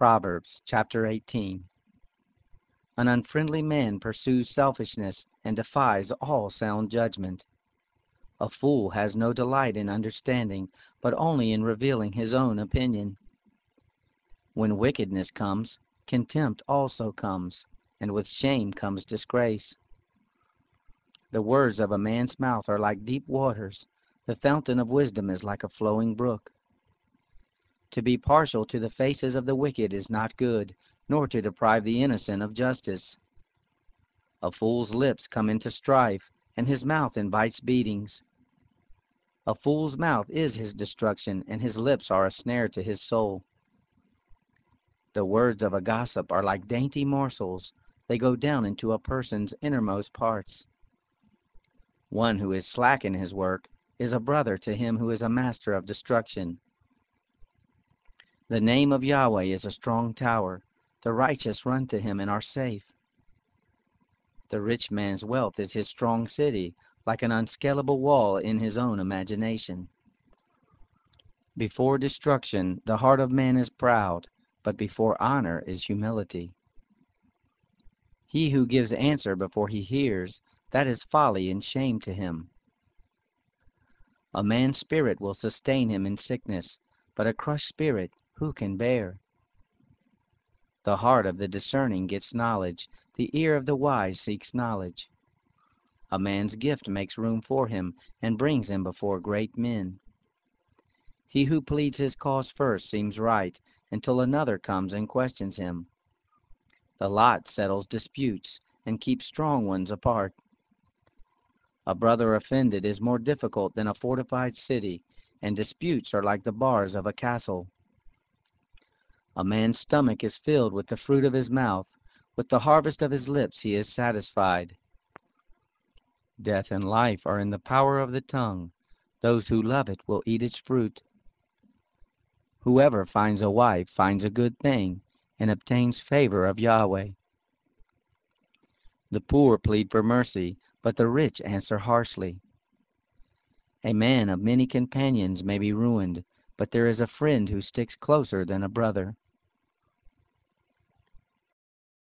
Proverbs chapter 18. An unfriendly man pursues selfishness and defies all sound judgment. A fool has no delight in understanding, but only in revealing his own opinion. When wickedness comes, contempt also comes, and with shame comes disgrace. The words of a man's mouth are like deep waters. The fountain of wisdom is like a flowing brook. To be partial to the faces of the wicked is not good, nor to deprive the innocent of justice. A fool's lips come into strife, and his mouth invites beatings. A fool's mouth is his destruction, and his lips are a snare to his soul. The words of a gossip are like dainty morsels. They go down into a person's innermost parts. One who is slack in his work is a brother to him who is a master of destruction. The name of Yahweh is a strong tower. The righteous run to him and are safe. The rich man's wealth is his strong city, like an unscalable wall in his own imagination. Before destruction, the heart of man is proud, but before honor is humility. He who gives answer before he hears, that is folly and shame to him. A man's spirit will sustain him in sickness, but a crushed spirit who can bear? The heart of the discerning gets knowledge, the ear of the wise seeks knowledge. A man's gift makes room for him, and brings him before great men. He who pleads his cause first seems right, until another comes and questions him. The lot settles disputes, and keeps strong ones apart. A brother offended is more difficult than a fortified city, and disputes are like the bars of a castle. A man's stomach is filled with the fruit of his mouth. With the harvest of his lips he is satisfied. Death and life are in the power of the tongue. Those who love it will eat its fruit. Whoever finds a wife finds a good thing, and obtains favor of Yahweh. The poor plead for mercy, but the rich answer harshly. A man of many companions may be ruined, but there is a friend who sticks closer than a brother.